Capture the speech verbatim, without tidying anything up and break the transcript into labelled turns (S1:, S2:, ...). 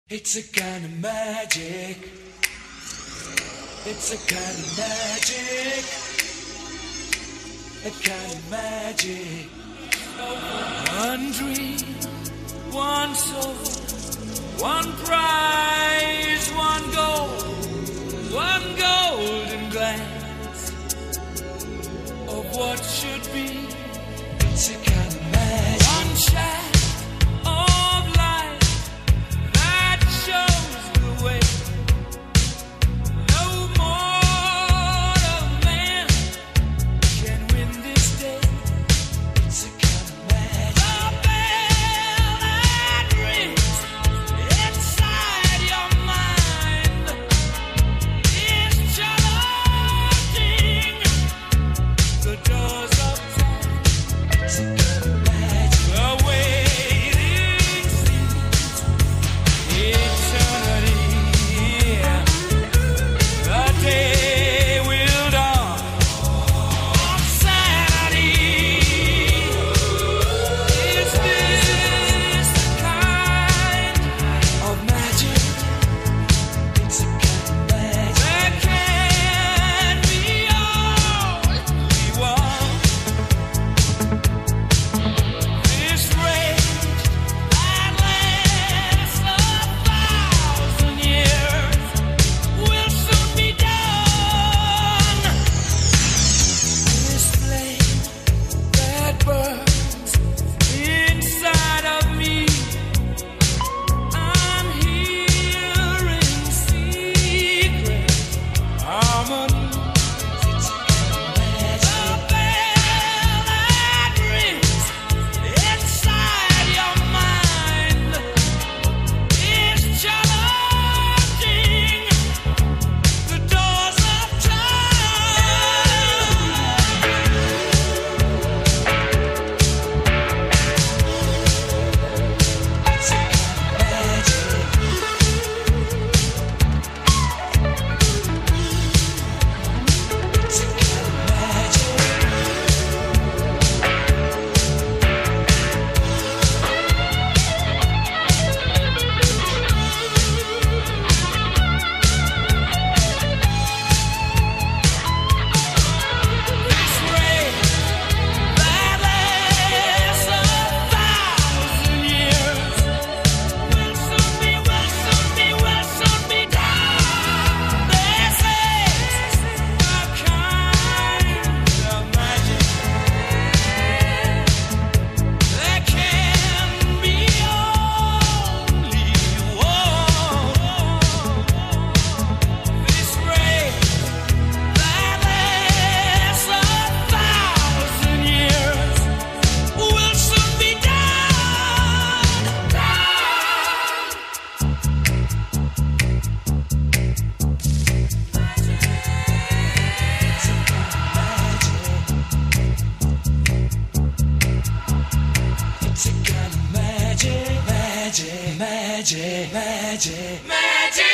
S1: It's a kind of magic. It's a kind of magic. A kind of magic. One dream, one soul, one prize, one goal, one golden glance of what should be. It's a kind of magic. One shaft of light that shows the way. No mortal man can win this day. It's a kind of magic. The bell that rings inside your mind is challenging the doors of time. It's a kind of magic. The waiting seems eternity. The day will dawn on Saturday. Is this the kind of magic? It's a kind of magic. There can be only one. This rage that lasts a thousand years will soon be done. This flame that burns inside of me, I'm hearing secret harmonies. It's a kind of magic. The bell that rings inside your mind is challenging the doors of time. It's a kind of magic. It's a kind of magic. This rain that lasts a thousand years will soon be, will soon be, will soon be done. This is a kind of magic. There can be only one. This rain that lasts a thousand years will soon be done. It's a kind of magic, magic, magic, magic, magic.